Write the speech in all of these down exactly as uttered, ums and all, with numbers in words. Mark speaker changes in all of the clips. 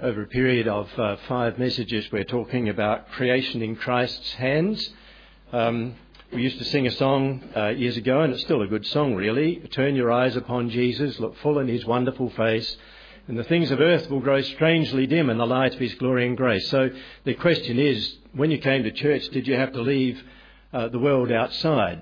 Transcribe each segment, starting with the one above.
Speaker 1: over a period of uh, five messages, we're talking about creation in Christ's hands. Um, we used to sing a song uh, years ago, and it's still a good song, really. Turn your eyes upon Jesus, look full in his wonderful face, and the things of earth will grow strangely dim in the light of his glory and grace. So the question is, when you came to church, did you have to leave uh, the world outside?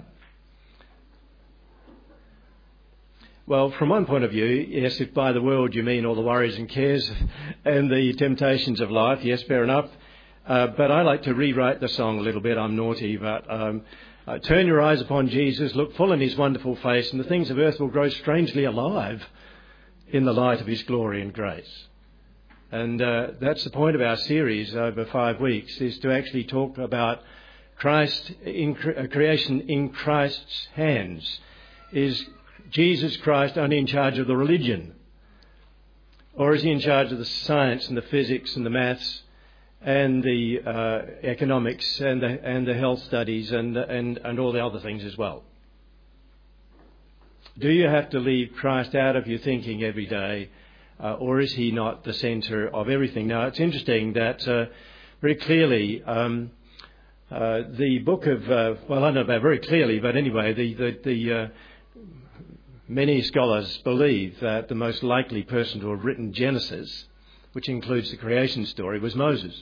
Speaker 1: Well, from one point of view, yes, if by the world you mean all the worries and cares and the temptations of life, yes, fair enough. Uh, but I like to rewrite the song a little bit. I'm naughty, but um, uh, turn your eyes upon Jesus, look full in his wonderful face, and the things of earth will grow strangely alive in the light of his glory and grace. And uh, that's the point of our series over five weeks, is to actually talk about Christ in cre- uh, creation in Christ's hands. Is Jesus Christ only in charge of the religion? Or is he in charge of the science and the physics and the maths and the uh, economics and the, and the health studies and, and, and all the other things as well? Do you have to leave Christ out of your thinking every day, uh, or is he not the centre of everything? Now, it's interesting that uh, very clearly um, uh, the book of, uh, well, I don't know about very clearly, but anyway, the, the, the uh, many scholars believe that the most likely person to have written Genesis, which includes the creation story, was Moses.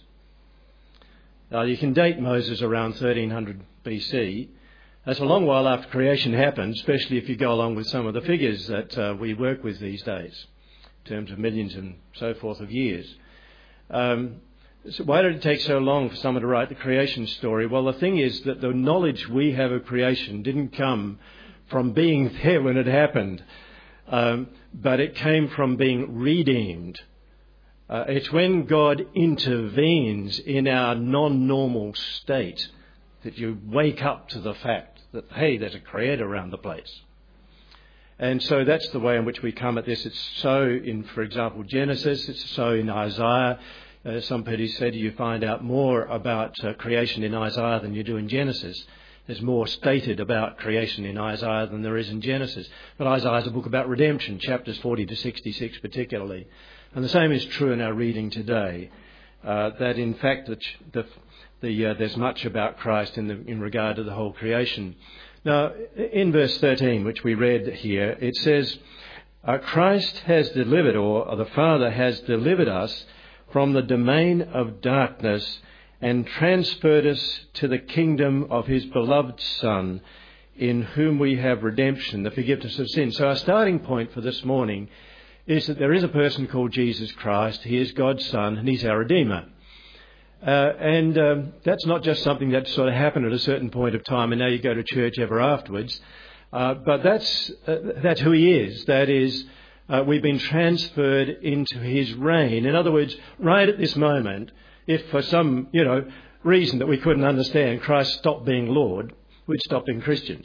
Speaker 1: Now, you can date Moses around thirteen hundred B C. That's a long while after creation happened, especially if you go along with some of the figures that uh, we work with these days, in terms of millions and so forth of years. Um, so why did it take so long for someone to write the creation story? Well, the thing is that the knowledge we have of creation didn't come from being there when it happened, um, but it came from being redeemed. Uh, it's when God intervenes in our non-normal state that you wake up to the fact that, hey, there's a creator around the place. And so that's the way in which we come at this. It's so in, for example, Genesis. It's so in Isaiah. Uh, some people said you find out more about uh, creation in Isaiah than you do in Genesis. There's more stated about creation in Isaiah than there is in Genesis. But Isaiah is a book about redemption, chapters forty to sixty-six particularly. And the same is true in our reading today, uh, that in fact the, the, the, uh, there's much about Christ in, the, in regard to the whole creation. Now, in verse thirteen, which we read here, it says, uh, Christ has delivered, or, or the Father has delivered us from the domain of darkness and transferred us to the kingdom of his beloved Son, in whom we have redemption, the forgiveness of sin. So our starting point for this morning is that there is a person called Jesus Christ. He is God's Son, and he's our Redeemer. Uh, and um, that's not just something that sort of happened at a certain point of time, and now you go to church ever afterwards. Uh, but that's uh, that's who he is. That is, uh, we've been transferred into his reign. In other words, right at this moment, if for some, you know, reason that we couldn't understand, Christ stopped being Lord, we'd stop being Christians.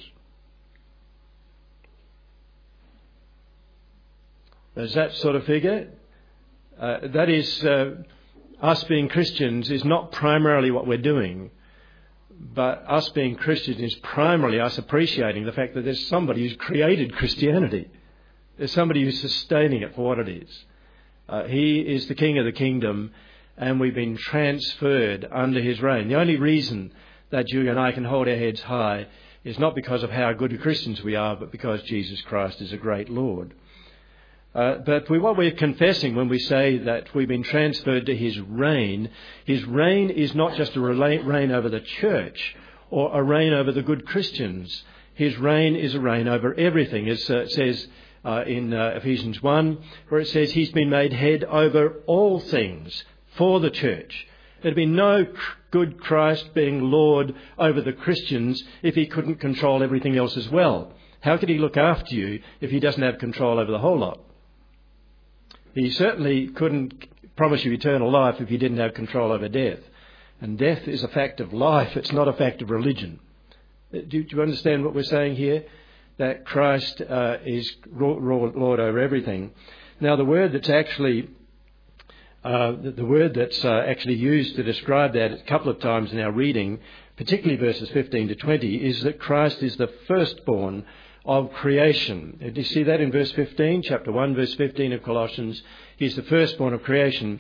Speaker 1: Does that sort of figure? Uh, that is, uh, us being Christians is not primarily what we're doing, but us being Christians is primarily us appreciating the fact that there's somebody who's created Christianity. There's somebody who's sustaining it for what it is. Uh, he is the King of the kingdom, and we've been transferred under his reign. The only reason that you and I can hold our heads high is not because of how good Christians we are, but because Jesus Christ is a great Lord. Uh, but we, what we're confessing when we say that we've been transferred to his reign, his reign is not just a reign over the church or a reign over the good Christians. His reign is a reign over everything, as uh, it says uh, in uh, Ephesians one, where it says he's been made head over all things for the church. There'd be no good Christ being Lord over the Christians if he couldn't control everything else as well. How could he look after you if he doesn't have control over the whole lot? He certainly couldn't promise you eternal life if he didn't have control over death. And death is a fact of life. It's not a fact of religion. Do, do you understand what we're saying here? That Christ uh, is Lord over everything. Now, the word that's actually uh, the, the word that's uh, actually used to describe that a couple of times in our reading, particularly verses fifteen to twenty, is that Christ is the firstborn of creation. Do you see that in verse fifteen, chapter one, verse fifteen of Colossians? He's the firstborn of creation.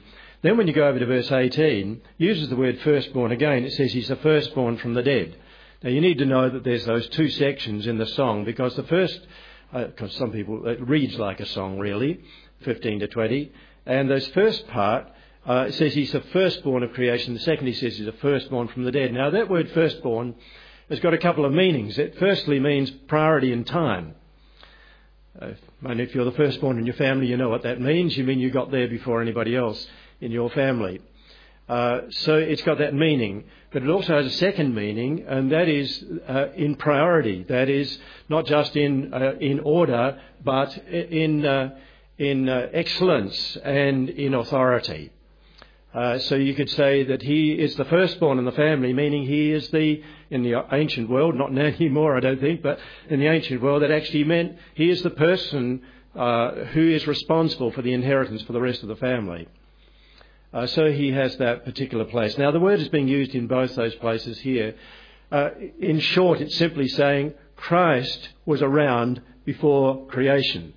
Speaker 1: Then when you go over to verse eighteen, uses the word firstborn again. It says he's the firstborn from the dead. Now you need to know that there's those two sections in the song, because the first, because uh, some people, it reads like a song really, fifteen to twenty, and this first part, uh, it says he's the firstborn of creation. The second, he says he's the firstborn from the dead. Now that word firstborn has got a couple of meanings. It firstly means priority in time. Uh, and if you're the firstborn in your family, you know what that means. You mean you got there before anybody else in your family. Uh, so it's got that meaning. But it also has a second meaning, and that is uh, in priority. That is not just in uh, in order, but in uh, in uh, excellence and in authority. Uh, so you could say that he is the firstborn in the family, meaning he is the, in the ancient world, not now anymore I don't think, but in the ancient world that actually meant he is the person uh, who is responsible for the inheritance for the rest of the family. Uh, so he has that particular place. Now the word is being used in both those places here. Uh, in short, it's simply saying Christ was around before creation.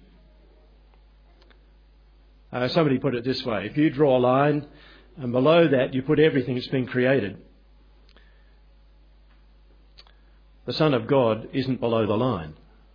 Speaker 1: Uh, somebody put it this way: if you draw a line, and below that you put everything that's been created, the Son of God isn't below the line.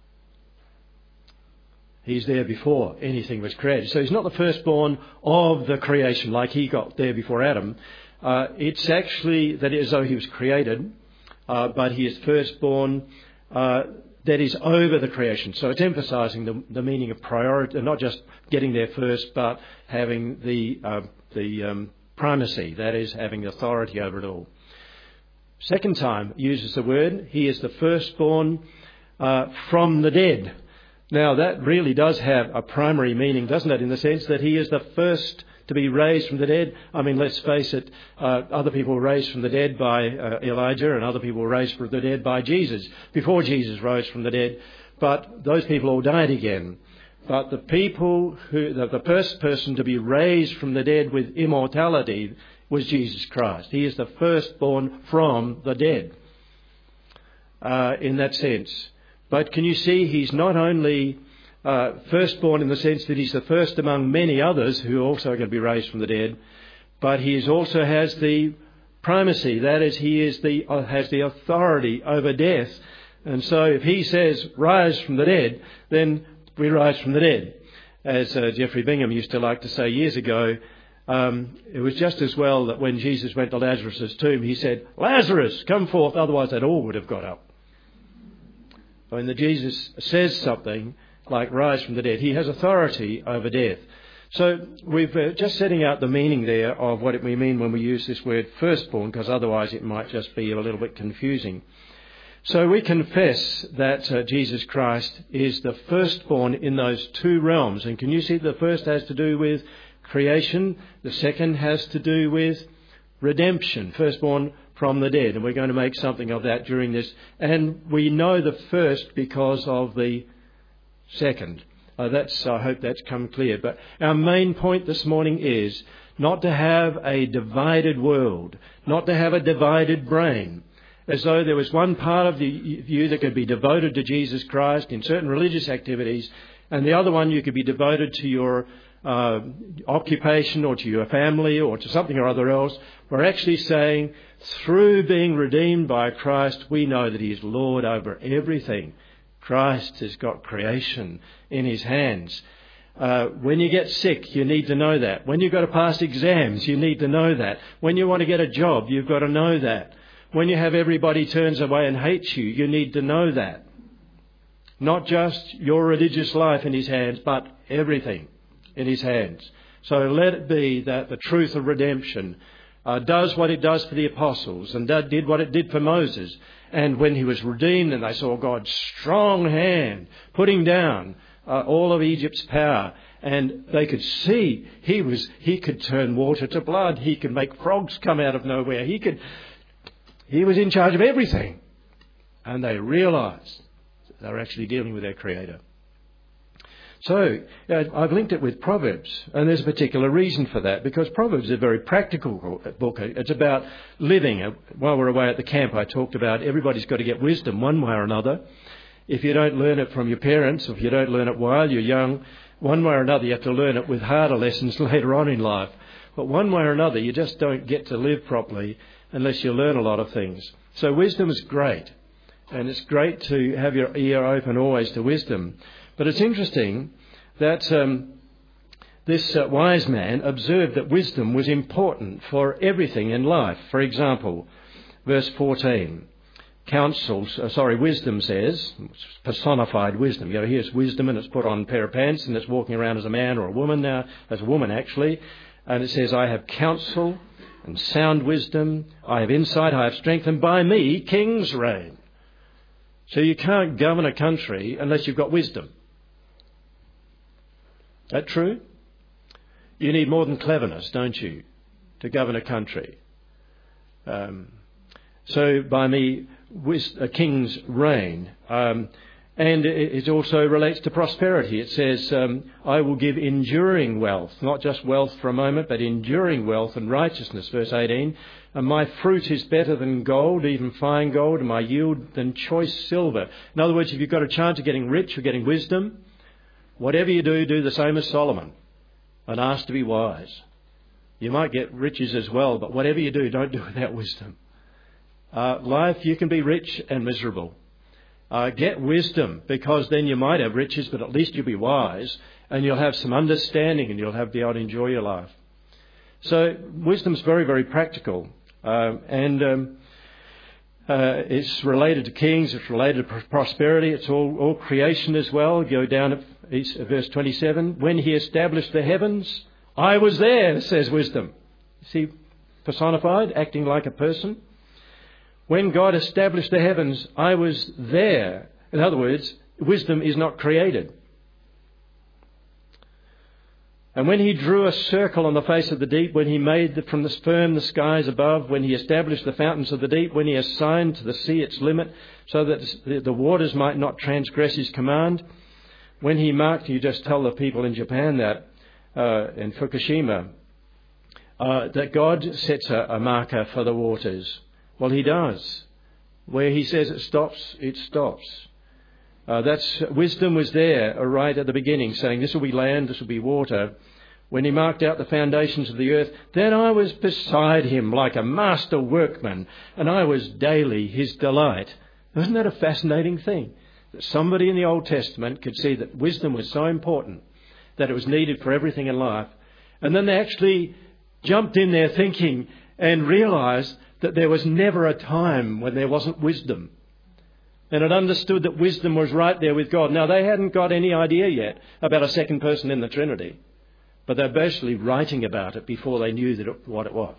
Speaker 1: He's there before anything was created. So he's not the firstborn of the creation like he got there before Adam. Uh, it's actually that as though he was created, uh, but he is firstborn uh, that is over the creation. So it's emphasising the, the meaning of priority, not just getting there first, but having the uh, the um, primacy, that is, having authority over it all. Second time uses the word, he is the firstborn uh, from the dead. Now that really does have a primary meaning, doesn't it, in the sense that he is the first to be raised from the dead. I mean, let's face it, uh, other people were raised from the dead by uh, Elijah, and other people were raised from the dead by Jesus, before Jesus rose from the dead. But those people all died again. But the people who, the, the first person to be raised from the dead with immortality was Jesus Christ. He is the firstborn from the dead, uh, in that sense. But can you see, he's not only uh, firstborn in the sense that he's the first among many others who are also going to be raised from the dead, but he is also has the primacy. That is, he is the uh, has the authority over death. And so if he says, rise from the dead, then we rise from the dead. As uh, Geoffrey Bingham used to like to say years ago, um, it was just as well that when Jesus went to Lazarus' tomb, he said, Lazarus, come forth, otherwise they'd all would have got up. When the Jesus says something like rise from the dead, he has authority over death. So we've uh, just setting out the meaning there of what we mean when we use this word firstborn, because otherwise it might just be a little bit confusing. So we confess that uh, Jesus Christ is the firstborn in those two realms. And can you see the first has to do with creation, the second has to do with redemption, firstborn from the dead. And we're going to make something of that during this. And we know the first because of the second. Uh, that's, I hope that's come clear. But our main point this morning is not to have a divided world, not to have a divided brain, as though there was one part of the you that could be devoted to Jesus Christ in certain religious activities, and the other one you could be devoted to your uh, occupation or to your family or to something or other else. We're actually saying, through being redeemed by Christ, we know that he is Lord over everything. Christ has got creation in his hands. Uh, when you get sick, you need to know that. When you've got to pass exams, you need to know that. When you want to get a job, you've got to know that. When you have everybody turns away and hates you, you need to know that. Not just your religious life in his hands, but everything in his hands. So let it be that the truth of redemption uh, does what it does for the apostles and did what it did for Moses. And when he was redeemed and they saw God's strong hand putting down uh, all of Egypt's power, and they could see he was he could turn water to blood, he could make frogs come out of nowhere, he could he was in charge of everything. And they realised they were actually dealing with their Creator. So uh, I've linked it with Proverbs, and there's a particular reason for that, because Proverbs is a very practical book. It's about living. While we're away at the camp, I talked about everybody's got to get wisdom one way or another. If you don't learn it from your parents, or if you don't learn it while you're young, one way or another you have to learn it with harder lessons later on in life. But one way or another, you just don't get to live properly unless you learn a lot of things. So wisdom is great. And it's great to have your ear open always to wisdom. But it's interesting that um, this uh, wise man observed that wisdom was important for everything in life. For example, verse fourteen, counsel, uh, sorry, wisdom says, personified wisdom. You know, here's wisdom and it's put on a pair of pants and it's walking around as a man or a woman now, as a woman actually. And it says, I have counsel and sound wisdom. I have insight, I have strength, and by me kings reign. So you can't govern a country unless you've got wisdom. That true? You need more than cleverness, don't you, to govern a country. Um, so by me, wis- uh, kings reign. Um, and it, it also relates to prosperity. It says, um, I will give enduring wealth, not just wealth for a moment, but enduring wealth and righteousness, verse eighteen. And my fruit is better than gold, even fine gold, and my yield than choice silver. In other words, if you've got a chance of getting rich or getting wisdom, whatever you do, do the same as Solomon and ask to be wise. You might get riches as well, but whatever you do, don't do it without wisdom. Uh, life, you can be rich and miserable. Uh, get wisdom, because then you might have riches, but at least you'll be wise and you'll have some understanding and you'll have be able to enjoy your life. So wisdom's very, very practical. Uh, and um, uh, it's related to kings, it's related to prosperity, it's all, all creation as well. Go down at verse twenty-seven. When he established the heavens, I was there, says wisdom. See, personified, acting like a person. When God established the heavens, I was there. In other words, wisdom is not created. And when he drew a circle on the face of the deep, when he made the, from the firm the skies above, when he established the fountains of the deep, when he assigned to the sea its limit, so that the waters might not transgress his command, when he marked, you just tell the people in Japan that, uh, in Fukushima, uh, that God sets a, a marker for the waters. Well, he does. Where he says it stops, it stops. Uh, that's wisdom was there uh, right at the beginning, saying this will be land, this will be water. When he marked out the foundations of the earth, then I was beside him like a master workman, and I was daily his delight. Isn't that a fascinating thing? That somebody in the Old Testament could see that wisdom was so important that it was needed for everything in life. And then they actually jumped in there thinking and realised that there was never a time when there wasn't wisdom. And it understood that wisdom was right there with God. Now, they hadn't got any idea yet about a second person in the Trinity, but they're basically writing about it before they knew that it, what it was.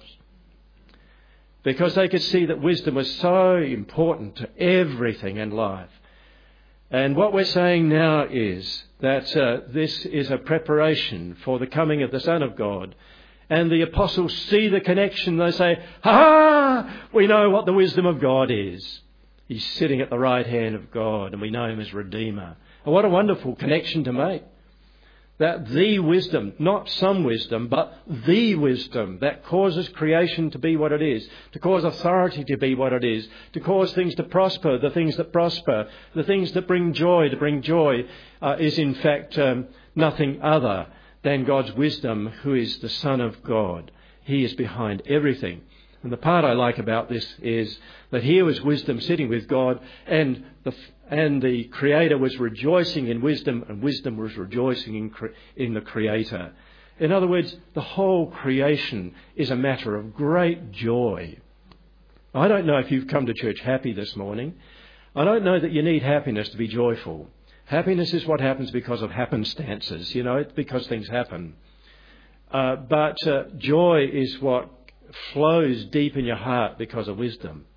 Speaker 1: Because they could see that wisdom was so important to everything in life. And what we're saying now is that uh, this is a preparation for the coming of the Son of God. And the apostles see the connection. They say, ha! We know what the wisdom of God is. He's sitting at the right hand of God, and we know him as Redeemer. And what a wonderful connection to make. That the wisdom, not some wisdom, but the wisdom that causes creation to be what it is, to cause authority to be what it is, to cause things to prosper, the things that prosper, the things that bring joy to bring joy, uh, is in fact um, nothing other than God's wisdom, who is the Son of God. He is behind everything. And the part I like about this is that here was wisdom sitting with God, and the and the Creator was rejoicing in wisdom, and wisdom was rejoicing in, in the Creator. In other words, the whole creation is a matter of great joy. I don't know if you've come to church happy this morning. I don't know that you need happiness to be joyful. Happiness is what happens because of happenstances, you know, it's because things happen. Uh, but uh, joy is what flows deep in your heart because of wisdom.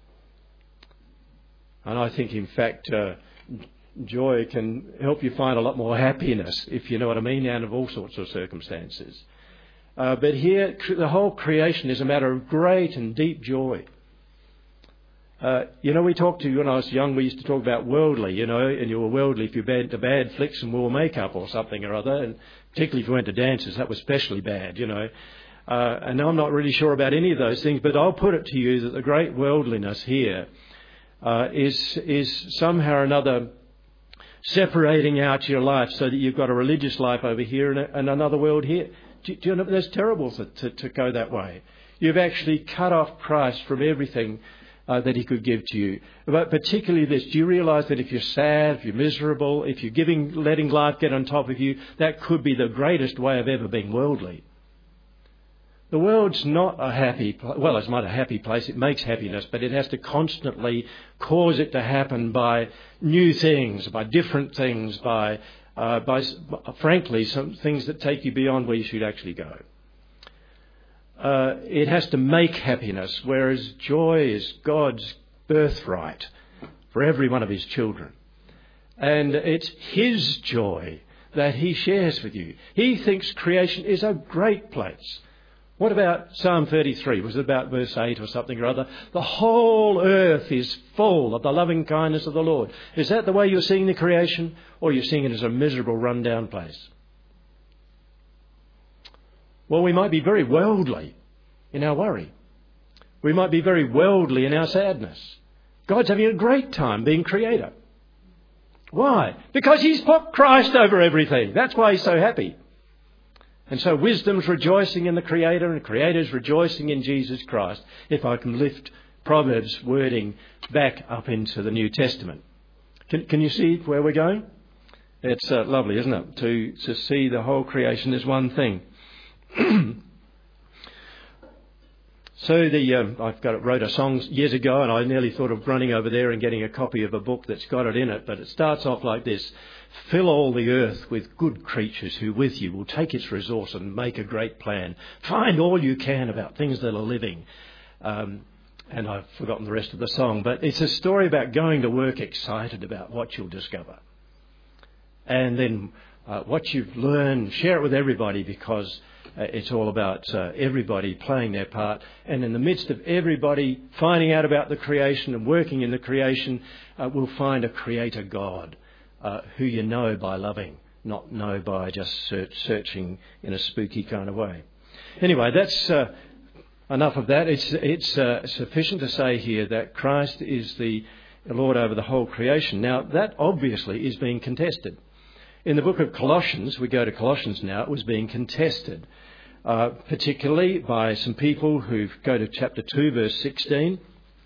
Speaker 1: And I think, in fact, uh, joy can help you find a lot more happiness, if you know what I mean, out of all sorts of circumstances. Uh, but here, the whole creation is a matter of great and deep joy. Uh, you know, we talked to you when I was young, we used to talk about worldly, you know, and you were worldly if you went to bad flicks and wore makeup or something or other, and particularly if you went to dances, that was especially bad, you know. Uh, and I'm not really sure about any of those things, but I'll put it to you that the great worldliness here uh, is is somehow or another separating out your life so that you've got a religious life over here and, a, and another world here. Do, do you know, that's terrible to, to, to go that way. You've actually cut off Christ from everything uh, that he could give to you. But particularly this, do you realise that if you're sad, if you're miserable, if you're giving, letting life get on top of you, that could be the greatest way of ever being worldly. The world's not a happy place. Well, it's not a happy place. It makes happiness, but it has to constantly cause it to happen by new things, by different things, by, uh, by frankly, some things that take you beyond where you should actually go. Uh, it has to make happiness, whereas joy is God's birthright for every one of his children. And it's his joy that he shares with you. He thinks creation is a great place. What about Psalm thirty-three? Was it about verse eight or something or other? The whole earth is full of the loving kindness of the Lord. Is that the way you're seeing the creation? Or are you seeing it as a miserable, run-down place? Well, we might be very worldly in our worry. We might be very worldly in our sadness. God's having a great time being creator. Why? Because he's put Christ over everything. That's why he's so happy. And so wisdom's rejoicing in the Creator and Creator's rejoicing in Jesus Christ, if I can lift Proverbs wording back up into the New Testament. Can, can you see where we're going? It's uh, lovely, isn't it, to, to see the whole creation as one thing. So the um, I've got wrote a song years ago, and I nearly thought of running over there and getting a copy of a book that's got it in it. But it starts off like this: fill all the earth with good creatures who with you will take its resource and make a great plan. Find all you can about things that are living. Um, and I've forgotten the rest of the song, but it's a story about going to work excited about what you'll discover. And then uh, what you've learned, share it with everybody, because Uh, it's all about uh, everybody playing their part. And in the midst of everybody finding out about the creation and working in the creation, uh, we'll find a creator God uh, who you know by loving, not know by just search, searching in a spooky kind of way. Anyway, that's uh, enough of that. It's, it's uh, sufficient to say here that Christ is the Lord over the whole creation. Now, that obviously is being contested. In the book of Colossians, we go to Colossians now, it was being contested, uh, particularly by some people who go to chapter two, verse sixteen.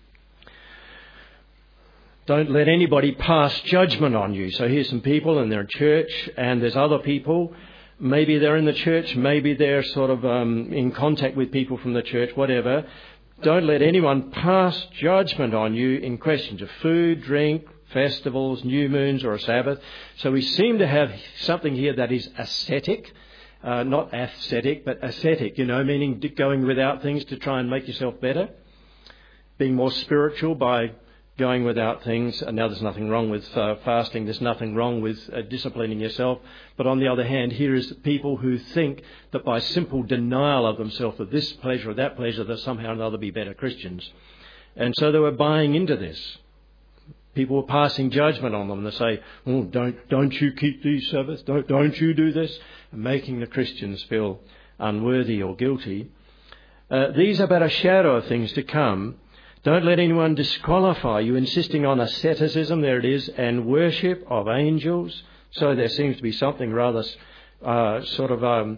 Speaker 1: Don't let anybody pass judgment on you. So here's some people and they're in church, and there's other people. Maybe they're in the church, maybe they're sort of um, in contact with people from the church, whatever. Don't let anyone pass judgment on you in questions of food, drink, festivals, new moons or a Sabbath. So we seem to have something here that is ascetic, uh, not ascetic, but ascetic, you know, meaning going without things to try and make yourself better, being more spiritual by going without things. And now there's nothing wrong with uh, fasting, there's nothing wrong with uh, disciplining yourself. But on the other hand, here is people who think that by simple denial of themselves of this pleasure or that pleasure, they'll somehow or another be better Christians. And so they were buying into this. People were passing judgment on them. They say, oh, don't don't you keep these Sabbaths? Don't, don't you do this? And making the Christians feel unworthy or guilty. Uh, these are but a shadow of things to come. Don't let anyone disqualify you, insisting on asceticism, there it is, and worship of angels. So there seems to be something rather uh, sort of um,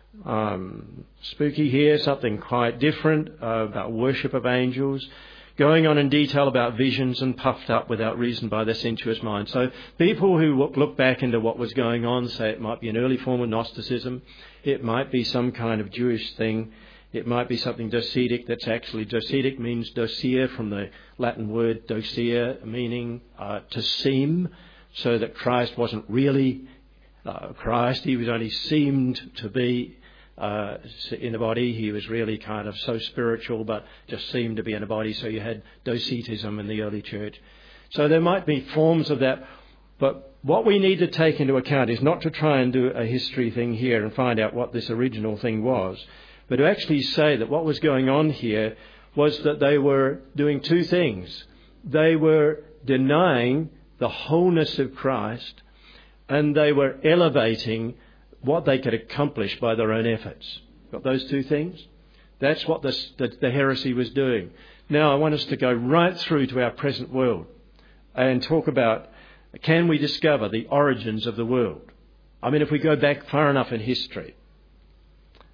Speaker 1: um, spooky here, something quite different uh, about worship of angels. Going on in detail about visions and puffed up without reason by their sensuous mind. So people who look back into what was going on say it might be an early form of Gnosticism. It might be some kind of Jewish thing. It might be something docetic that's actually, docetic means docere from the Latin word docere, meaning uh, to seem, so that Christ wasn't really uh, Christ. He was only seemed to be Uh, in the body. He was really kind of so spiritual, but just seemed to be in a body. So you had docetism in the early church. So there might be forms of that. But what we need to take into account is not to try and do a history thing here and find out what this original thing was, but to actually say that what was going on here was that they were doing two things. They were denying the wholeness of Christ, and they were elevating what they could accomplish by their own efforts. Got those two things? That's what this, the, the heresy was doing. Now I want us to go right through to our present world and talk about, can we discover the origins of the world? I mean, if we go back far enough in history,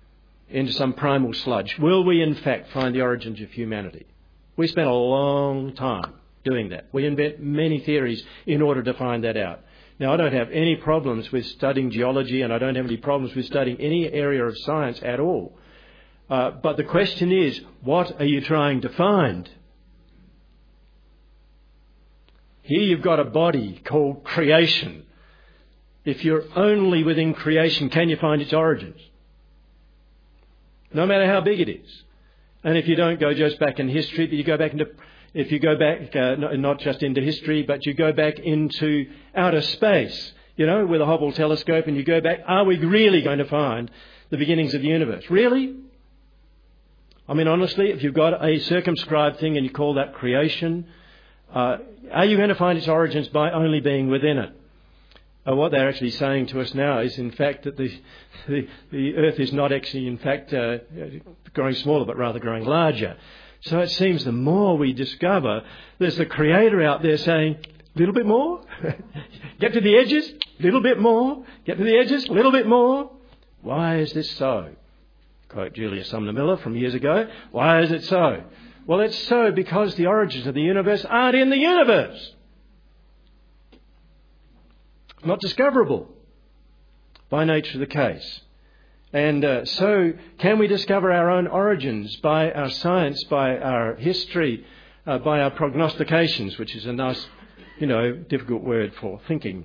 Speaker 1: into some primal sludge? Will we in fact find the origins of humanity? We spent a long time doing that. We invent many theories in order to find that out. Now, I don't have any problems with studying geology, and I don't have any problems with studying any area of science at all. Uh, but the question is, what are you trying to find? Here you've got a body called creation. If you're only within creation, can you find its origins? No matter how big it is. And if you don't go just back in history, but you go back into, if you go back, uh, not just into history, but you go back into outer space, you know, with a Hubble telescope, and you go back, are we really going to find the beginnings of the universe? Really? I mean, honestly, if you've got a circumscribed thing and you call that creation, uh, are you going to find its origins by only being within it? Uh, what they're actually saying to us now is, in fact, that the the, the Earth is not actually, in fact, uh, growing smaller, but rather growing larger. So it seems the more we discover, there's the Creator out there saying, a little bit more, get to the edges, a little bit more, get to the edges, a little bit more. Why is this so? Quote Julius Sumner Miller from years ago. Why is it so? Well, it's so because the origins of the universe aren't in the universe. Not discoverable by nature of the case. And uh, so can we discover our own origins by our science, by our history, uh, by our prognostications, which is a nice, you know, difficult word for thinking.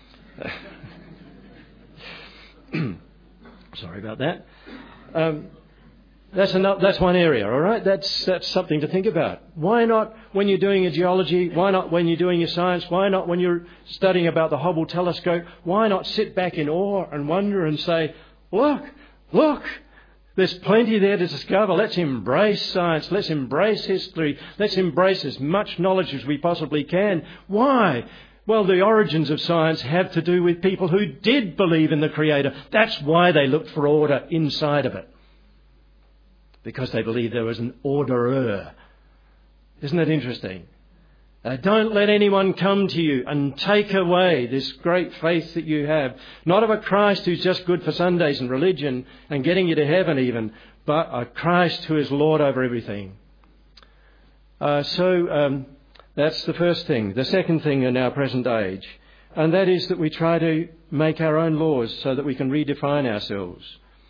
Speaker 1: Sorry about that. Um, that's another, that's one area, all right? That's that's something to think about. Why not when you're doing your geology? Why not when you're doing your science? Why not when you're studying about the Hubble telescope? Why not sit back in awe and wonder and say, look, look, there's plenty there to discover. Let's embrace science. Let's embrace history. Let's embrace as much knowledge as we possibly can. Why? Well, the origins of science have to do with people who did believe in the Creator. That's why they looked for order inside of it. Because they believed there was an orderer. Isn't that interesting? Uh, don't let anyone come to you and take away this great faith that you have. Not of a Christ who's just good for Sundays and religion and getting you to heaven even, but a Christ who is Lord over everything. Uh, so um, that's the first thing. The second thing in our present age, and that is that we try to make our own laws so that we can redefine ourselves.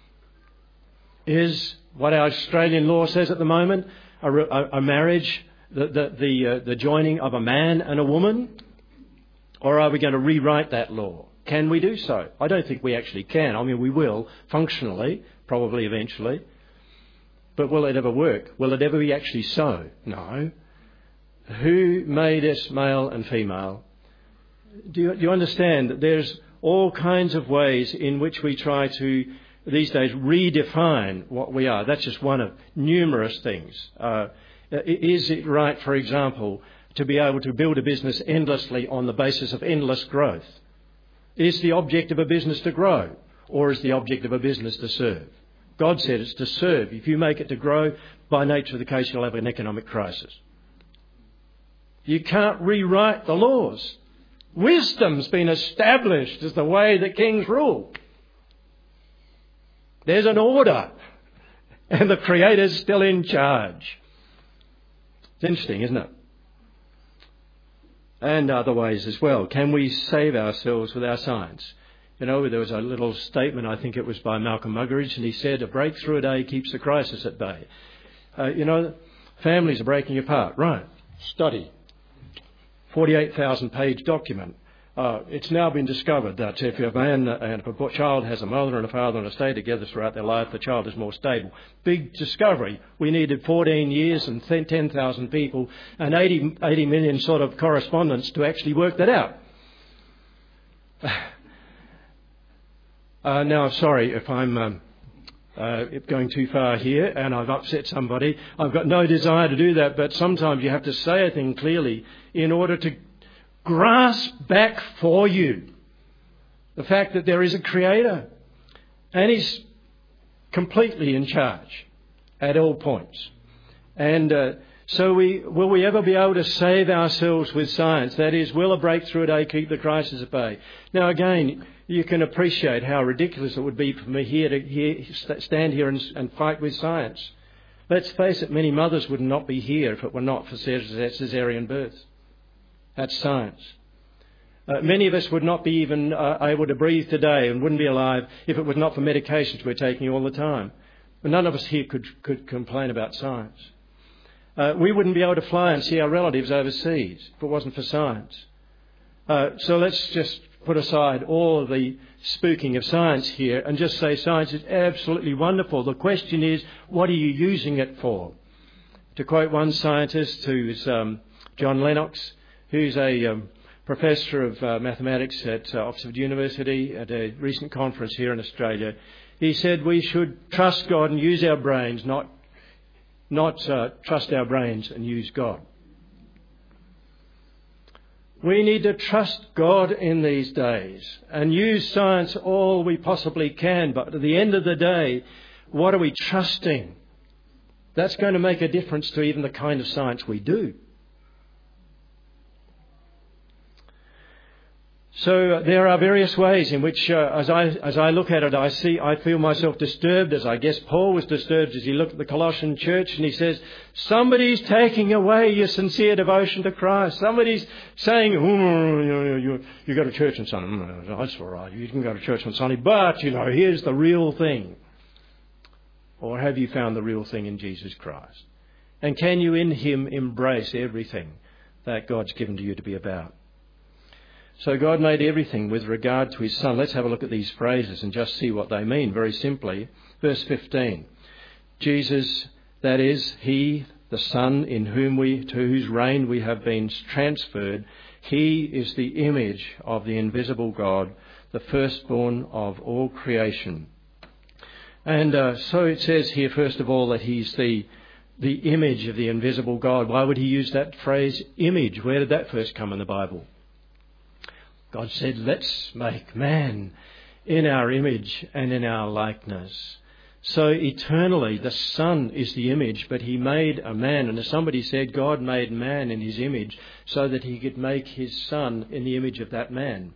Speaker 1: Is what our Australian law says at the moment a, a, a marriage, the the the, uh, the joining of a man and a woman? Or are we going to rewrite that law? Can we do so? I don't think we actually can. I mean, we will, functionally, probably eventually. But will it ever work? Will it ever be actually so? No. Who made us male and female? Do you, do you understand that there's all kinds of ways in which we try to, these days, redefine what we are? That's just one of numerous things. Uh, is it right, for example, to be able to build a business endlessly on the basis of endless growth? Is the object of a business to grow, or is the object of a business to serve? God said it's to serve. If you make it to grow, by nature of the case, you'll have an economic crisis. You can't rewrite the laws. Wisdom's been established as the way that kings rule. There's an order, and the Creator's still in charge. It's interesting, isn't it? And other ways as well. Can we save ourselves with our science? You know, there was a little statement, I think it was by Malcolm Muggeridge, and he said, a breakthrough a day keeps the crisis at bay. Uh, you know, families are breaking apart. Right. Study. forty-eight thousand page document. Uh, it's now been discovered that if a man and if a child has a mother and a father and a stay together throughout their life, the child is more stable. Big discovery. We needed fourteen years and ten thousand people and eighty, eighty million sort of correspondents to actually work that out. Uh, now, sorry if I'm um, uh, going too far here and I've upset somebody. I've got no desire to do that, but sometimes you have to say a thing clearly in order to grasp back for you the fact that there is a Creator and He's completely in charge at all points. And uh, So we, will we ever be able to save ourselves with science? That is, will a breakthrough day keep the crisis at bay? Now again, you can appreciate how ridiculous it would be for me here to here, stand here and, and fight with science. Let's face it, many mothers would not be here if it were not for caesarean births. That's science. Uh, many of us would not be even uh, able to breathe today and wouldn't be alive if it was not for medications we're taking all the time. But none of us here could, could complain about science. Uh, we wouldn't be able to fly and see our relatives overseas if it wasn't for science. Uh, so let's just put aside all of the spooking of science here and just say science is absolutely wonderful. The question is, what are you using it for? To quote one scientist, who's um, John Lennox, who's a um, professor of uh, mathematics at uh, Oxford University at a recent conference here in Australia, he said we should trust God and use our brains, not not uh, trust our brains and use God. We need to trust God in these days and use science all we possibly can. But at the end of the day, what are we trusting? That's going to make a difference to even the kind of science we do. So uh, there are various ways in which, uh, as I as I look at it, I see, I feel myself disturbed, as I guess Paul was disturbed as he looked at the Colossian church, and he says, somebody's taking away your sincere devotion to Christ. Somebody's saying, oh, you, you, you go to church on Sunday. That's all right, you can go to church on Sunday, but, you know, here's the real thing. Or have you found the real thing in Jesus Christ? And can you in Him embrace everything that God's given to you to be about? So God made everything with regard to His Son. Let's have a look at these phrases and just see what they mean very simply. Verse fifteen. Jesus, that is, He, the Son, in whom we, to whose reign we have been transferred, He is the image of the invisible God, the firstborn of all creation. And uh, so it says here, first of all, that He's the the image of the invisible God. Why would He use that phrase, image? Where did that first come in the Bible? God said, let's make man in our image and in our likeness. So eternally, the Son is the image, but He made a man. And as somebody said, God made man in His image so that He could make His Son in the image of that man.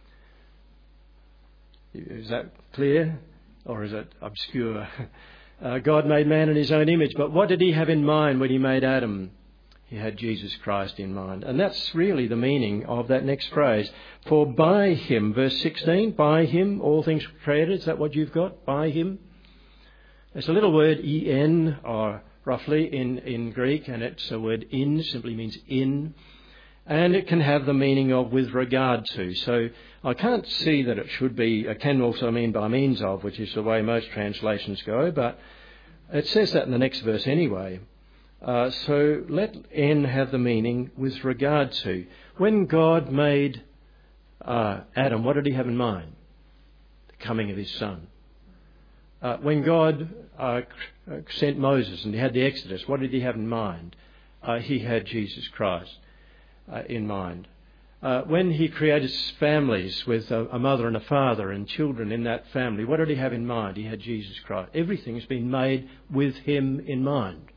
Speaker 1: Is that clear? Or is it obscure? Uh, God made man in His own image. But what did He have in mind when He made Adam? He had Jesus Christ in mind. And that's really the meaning of that next phrase. For by Him, verse sixteen, by Him all things were created. Is that what you've got? By Him? It's a little word, en, or roughly in, in Greek, and it's a word in, simply means in. And it can have the meaning of with regard to. So I can't see that it should be, it can also mean by means of, which is the way most translations go, but it says that in the next verse anyway. Uh, so let N have the meaning with regard to. When God made uh, Adam, what did He have in mind? The coming of His Son. Uh, when God uh, sent Moses and He had the Exodus, what did He have in mind? Uh, he had Jesus Christ uh, in mind. Uh, when He created families with a, a mother and a father and children in that family, what did He have in mind? He had Jesus Christ. Everything has been made with Him in mind.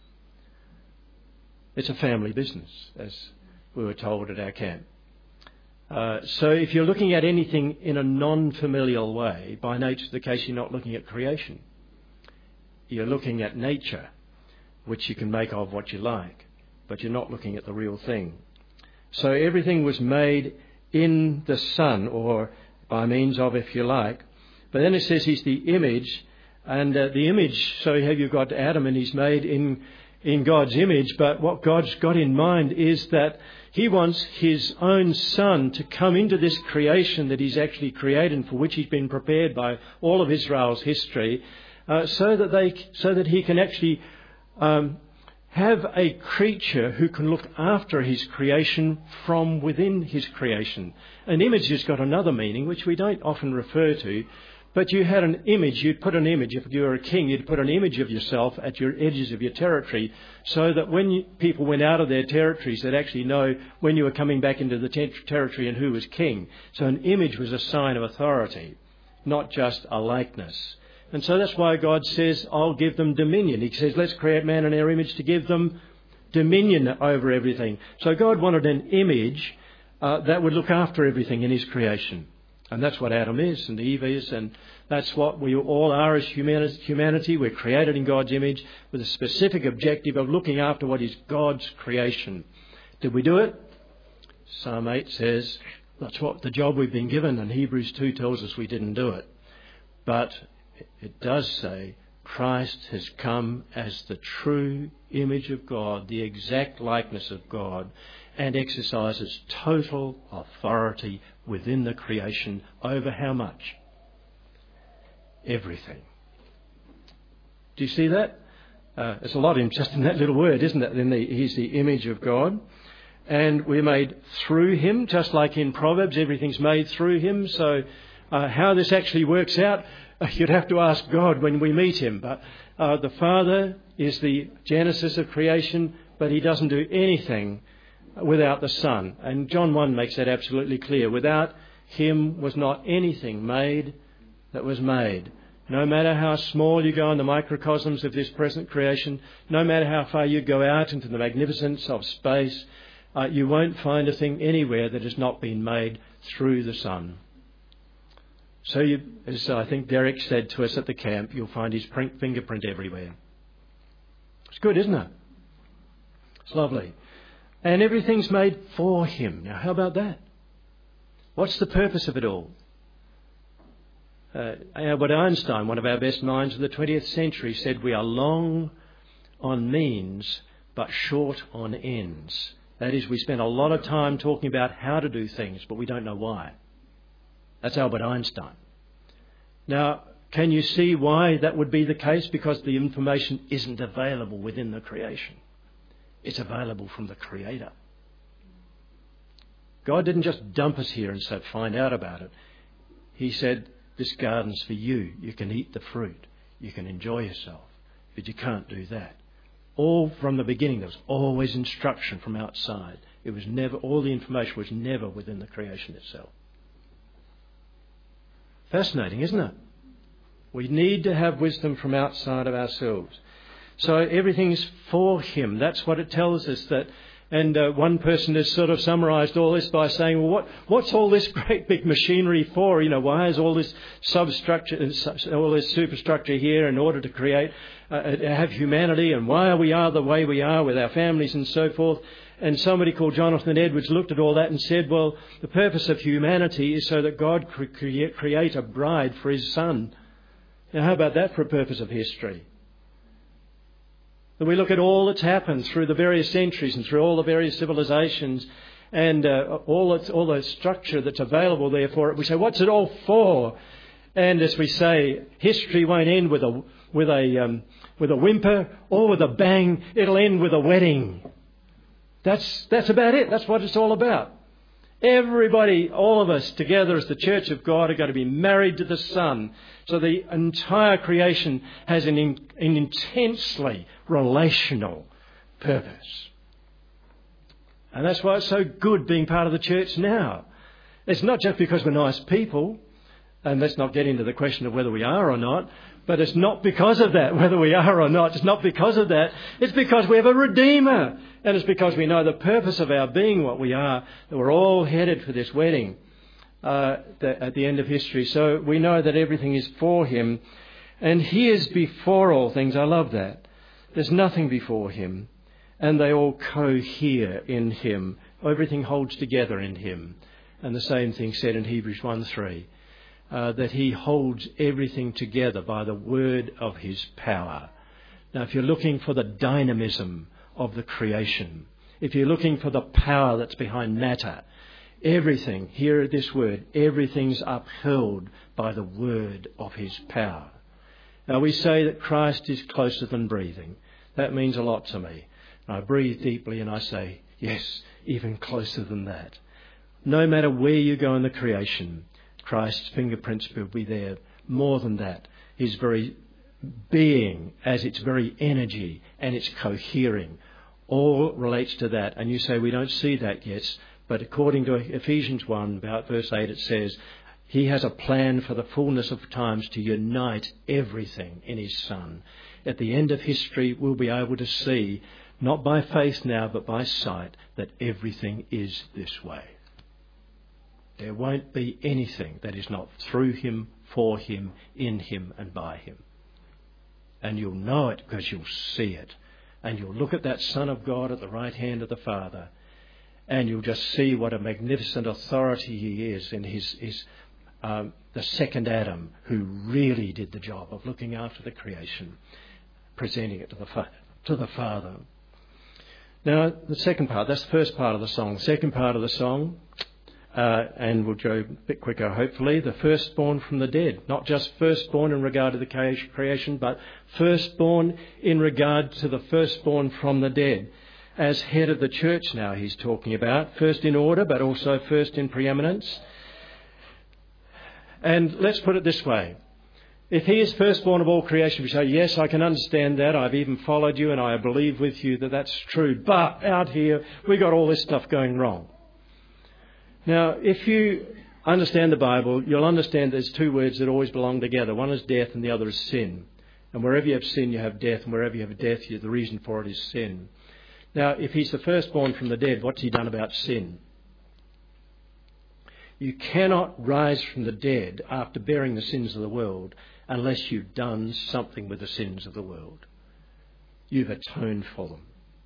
Speaker 1: It's a family business, as we were told at our camp. Uh, so if you're looking at anything in a non-familial way, by nature of the case, you're not looking at creation. You're looking at nature, which you can make of what you like, but you're not looking at the real thing. So everything was made in the Son, or by means of, if you like. But then it says He's the image, and uh, the image, so here you've got Adam, and he's made in in God's image, but what God's got in mind is that He wants His own Son to come into this creation that He's actually created, for which He's been prepared by all of Israel's history, uh, so that they, so that He can actually um, have a creature who can look after His creation from within His creation. An image has got another meaning, which we don't often refer to. But you had an image, you'd put an image, if you were a king, you'd put an image of yourself at your edges of your territory, so that when you, people went out of their territories, they'd actually know when you were coming back into the ter- territory and who was king. So an image was a sign of authority, not just a likeness. And so that's why God says, I'll give them dominion. He says, let's create man in our image to give them dominion over everything. So God wanted an image uh, that would look after everything in his creation. And that's what Adam is and Eve is, and that's what we all are as humanity. We're created in God's image with a specific objective of looking after what is God's creation. Did we do it? Psalm eight says that's what the job we've been given, and Hebrews two tells us we didn't do it. But it does say Christ has come as the true image of God, the exact likeness of God, and exercises total authority within the creation over how much? Everything. Do you see that? Uh, there's a lot in just in that little word, isn't it? Then the, he's the image of God. And we're made through him, just like in Proverbs, everything's made through him. So uh, how this actually works out, uh, you'd have to ask God when we meet him. But uh, the Father is the genesis of creation, but he doesn't do anything without the Son. And John one makes that absolutely clear. Without him was not anything made that was made. No matter how small you go in the microcosms of this present creation, no matter how far you go out into the magnificence of space, uh, you won't find a thing anywhere that has not been made through the Son. So, you, as I think Derek said to us at the camp, you'll find his print, fingerprint everywhere. It's good, isn't it? It's lovely. And everything's made for him. Now, how about that? What's the purpose of it all? Uh, Albert Einstein, one of our best minds of the twentieth century, said we are long on means but short on ends. That is, we spend a lot of time talking about how to do things, but we don't know why. That's Albert Einstein. Now, can you see why that would be the case? Because the information isn't available within the creation. It's available from the Creator. God didn't just dump us here and say, find out about it. He said, this garden's for you. You can eat the fruit. You can enjoy yourself. But you can't do that. All from the beginning, there was always instruction from outside. It was never, all the information was never within the creation itself. Fascinating, isn't it? We need to have wisdom from outside of ourselves. So everything's for him. That's what it tells us. That, and uh, one person has sort of summarised all this by saying, well, what, what's all this great big machinery for? You know, why is all this substructure, all this superstructure here in order to create, uh, have humanity? And why we are the way we are with our families and so forth? And somebody called Jonathan Edwards looked at all that and said, well, the purpose of humanity is so that God could create, create a bride for his Son. Now, how about that for a purpose of history? That we look at all that's happened through the various centuries and through all the various civilizations and uh, all, its, all the structure that's available there for it. We say, what's it all for? And as we say, history won't end with a with a um, with a whimper or with a bang. It'll end with a wedding. That's that's about it. That's what it's all about. Everybody, all of us together as the Church of God are going to be married to the Son. So the entire creation has an, in, an intensely relational purpose. And that's why it's so good being part of the church now. It's not just because we're nice people, and let's not get into the question of whether we are or not, but it's not because of that, whether we are or not. It's not because of that. It's because we have a Redeemer. And it's because we know the purpose of our being what we are, that we're all headed for this wedding uh, at the end of history. So we know that everything is for him. And he is before all things. I love that. There's nothing before him. And they all cohere in him. Everything holds together in him. And the same thing said in Hebrews one three. Uh, that he holds everything together by the word of his power. Now, if you're looking for the dynamism of the creation, if you're looking for the power that's behind matter, everything, hear this word, everything's upheld by the word of his power. Now, we say that Christ is closer than breathing. That means a lot to me. And I breathe deeply and I say, yes, even closer than that. No matter where you go in the creation, Christ's fingerprints will be there. More than that, his very being as its very energy and its cohering all relates to that. And you say we don't see that yet, but according to Ephesians one, about verse eight, it says he has a plan for the fullness of times to unite everything in his Son. At the end of history, we'll be able to see not by faith now, but by sight, that everything is this way. There won't be anything that is not through him, for him, in him and by him. And you'll know it because you'll see it. And you'll look at that Son of God at the right hand of the Father, and you'll just see what a magnificent authority he is in his, his um, the second Adam, who really did the job of looking after the creation, presenting it to the, fa- to the Father. Now, the second part, that's the first part of the song. The second part of the song, uh, and we'll go a bit quicker hopefully, the firstborn from the dead. Not just firstborn in regard to the creation, but firstborn in regard to the firstborn from the dead. As head of the church now he's talking about, first in order, but also first in preeminence. And let's put it this way. If he is firstborn of all creation, we say, yes, I can understand that. I've even followed you and I believe with you that that's true. But out here, we got all this stuff going wrong. Now, if you understand the Bible, you'll understand there's two words that always belong together. One is death and the other is sin. And wherever you have sin, you have death. And wherever you have death, the reason for it is sin. Now, if he's the firstborn from the dead, what's he done about sin? You cannot rise from the dead after bearing the sins of the world unless you've done something with the sins of the world. You've atoned for them.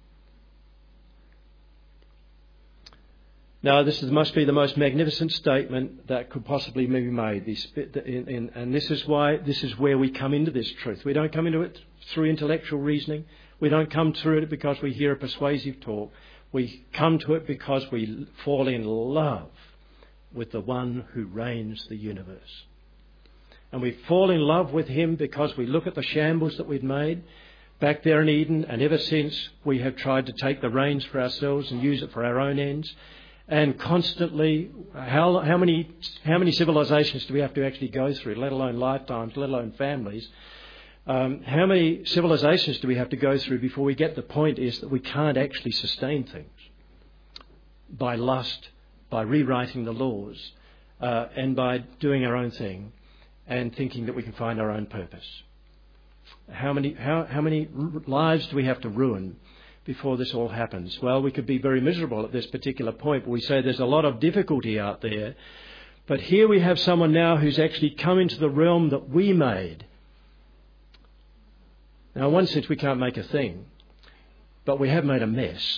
Speaker 1: Now, this is, must be the most magnificent statement that could possibly be made. This, and this is why, this is where we come into this truth. We don't come into it through intellectual reasoning. We don't come through it because we hear a persuasive talk. We come to it because we fall in love with the one who reigns the universe. And we fall in love with him because we look at the shambles that we've made back there in Eden, and ever since we have tried to take the reins for ourselves and use it for our own ends. And constantly, how, how many how many civilizations do we have to actually go through, let alone lifetimes, let alone families? Um, how many civilizations do we have to go through before we get the point is that we can't actually sustain things by lust, by rewriting the laws, uh, and by doing our own thing and thinking that we can find our own purpose? How many how how many lives do we have to ruin before this all happens? Well, we could be very miserable at this particular point, but we say there's a lot of difficulty out there. But here we have someone now who's actually come into the realm that we made. Now, in one sense, we can't make a thing, but we have made a mess.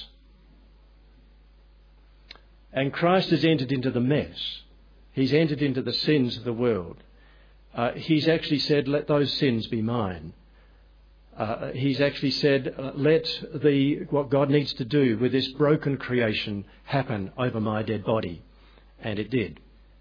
Speaker 1: And Christ has entered into the mess. He's entered into the sins of the world. Uh, he's actually said, let those sins be mine. Uh, he's actually said, uh, let the what God needs to do with this broken creation happen over my dead body. And it did.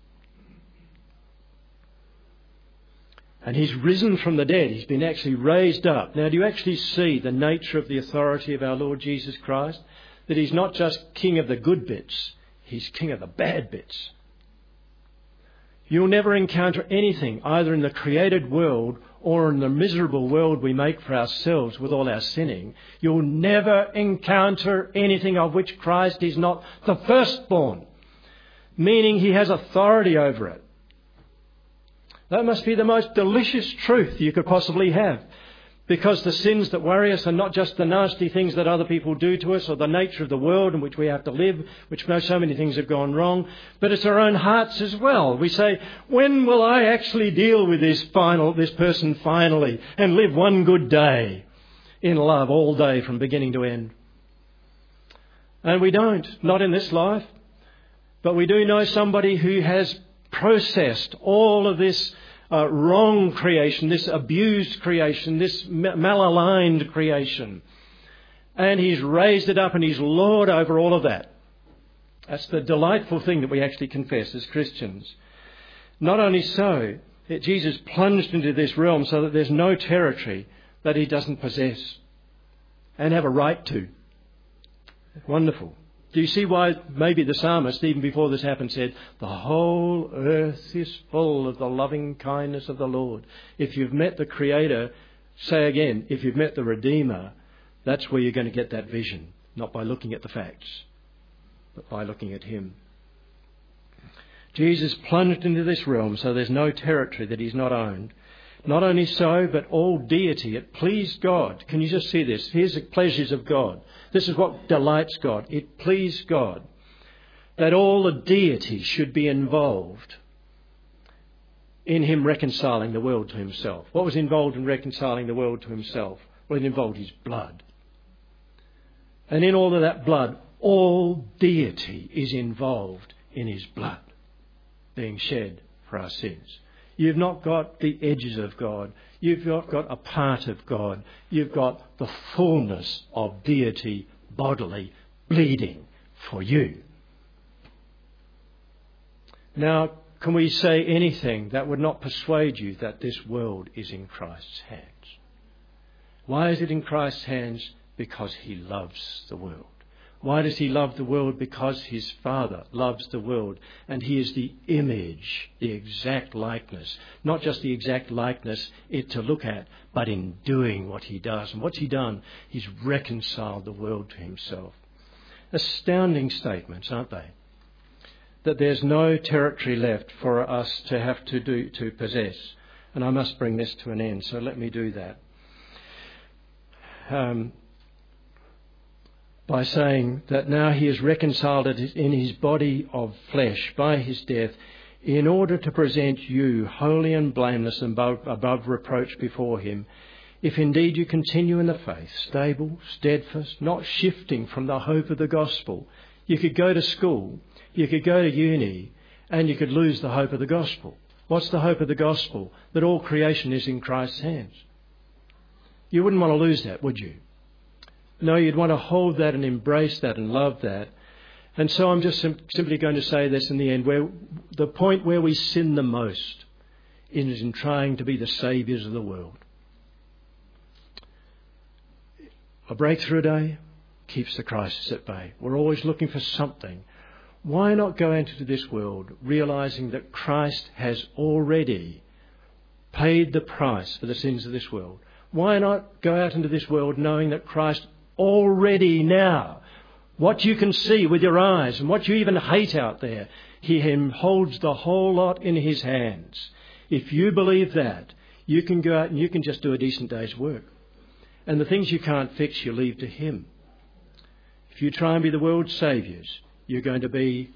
Speaker 1: And he's risen from the dead. He's been actually raised up. Now, do you actually see the nature of the authority of our Lord Jesus Christ? That he's not just king of the good bits. He's king of the bad bits. You'll never encounter anything, either in the created world or in the miserable world we make for ourselves with all our sinning. You'll never encounter anything of which Christ is not the firstborn, meaning he has authority over it. That must be the most delicious truth you could possibly have. Because the sins that worry us are not just the nasty things that other people do to us or the nature of the world in which we have to live, which so many things have gone wrong, but it's our own hearts as well. We say, when will I actually deal with this final, this person finally and live one good day in love all day from beginning to end? And we don't, not in this life. But we do know somebody who has processed all of this Uh, wrong creation, this abused creation, this malaligned creation. And he's raised it up and he's Lord over all of that. That's the delightful thing that we actually confess as Christians. Not only so, that Jesus plunged into this realm so that there's no territory that he doesn't possess and have a right to. Wonderful. Do you see why maybe the psalmist, even before this happened, said, the whole earth is full of the loving kindness of the Lord. If you've met the Creator, say again, if you've met the Redeemer, that's where you're going to get that vision. Not by looking at the facts, but by looking at him. Jesus plunged into this realm so there's no territory that he's not owned. Not only so, but all deity. It pleased God. Can you just see this? Here's the pleasures of God. This is what delights God. It pleased God that all the deity should be involved in him reconciling the world to himself. What was involved in reconciling the world to himself? Well, it involved his blood. And in all of that blood, all deity is involved in his blood being shed for our sins. You've not got the edges of God. You've not got a part of God. You've got the fullness of deity bodily bleeding for you. Now, can we say anything that would not persuade you that this world is in Christ's hands? Why is it in Christ's hands? Because he loves the world. Why does he love the world? Because his Father loves the world, and he is the image, the exact likeness. Not just the exact likeness it to look at, but in doing what he does. And what's he done? He's reconciled the world to himself. Astounding statements, aren't they? That there's no territory left for us to have to do to possess. And I must bring this to an end, so let me do that. Um, by saying that now he is reconciled in his body of flesh by his death, in order to present you holy and blameless and above, above reproach before him, if indeed you continue in the faith, stable, steadfast, not shifting from the hope of the gospel. You could go to school, you could go to uni, and you could lose the hope of the gospel. What's the hope of the gospel? That all creation is in Christ's hands. You wouldn't want to lose that, would you? No, you'd want to hold that and embrace that and love that. And so I'm just sim- simply going to say this in the end, where the point where we sin the most is in trying to be the saviours of the world. A breakthrough day keeps the crisis at bay. We're always looking for something. Why not go into this world realising that Christ has already paid the price for the sins of this world? Why not go out into this world knowing that Christ already now, what you can see with your eyes and what you even hate out there, he holds the whole lot in his hands. If you believe that, you can go out and you can just do a decent day's work. And the things you can't fix, you leave to him. If you try and be the world's saviours, you're going to be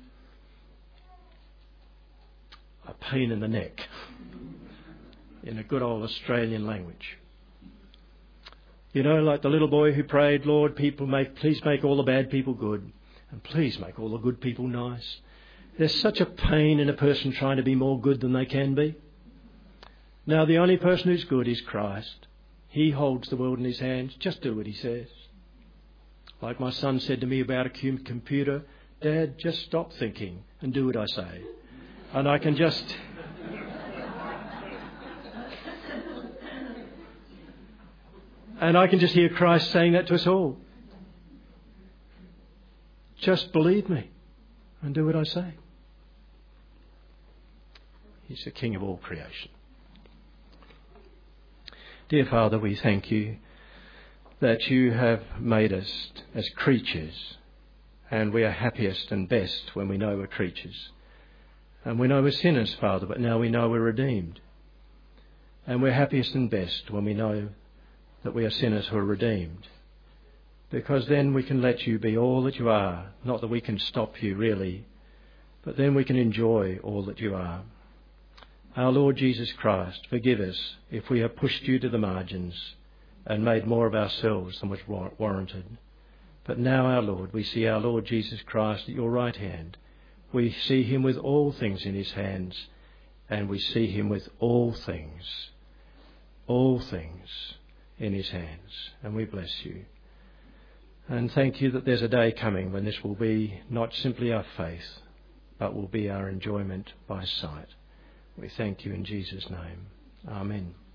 Speaker 1: a pain in the neck, in a good old Australian language. You know, like the little boy who prayed, Lord, people make, please make all the bad people good, and please make all the good people nice. There's such a pain in a person trying to be more good than they can be. Now, the only person who's good is Christ. He holds the world in his hands. Just do what he says. Like my son said to me about a computer, Dad, just stop thinking and do what I say. And I can just... And I can just hear Christ saying that to us all. Just believe me and do what I say. He's the King of all creation. Dear Father, we thank you that you have made us as creatures, and we are happiest and best when we know we're creatures. And we know we're sinners, Father, but now we know we're redeemed. And we're happiest and best when we know that we are sinners who are redeemed. Because then we can let you be all that you are. Not that we can stop you, really, but then we can enjoy all that you are. Our Lord Jesus Christ, forgive us if we have pushed you to the margins and made more of ourselves than was warranted. But now, our Lord, we see our Lord Jesus Christ at your right hand. We see him with all things in his hands, and we see him with all things, all things in his hands. And we bless you. And thank you that there's a day coming when this will be not simply our faith, but will be our enjoyment by sight. We thank you in Jesus' name. Amen.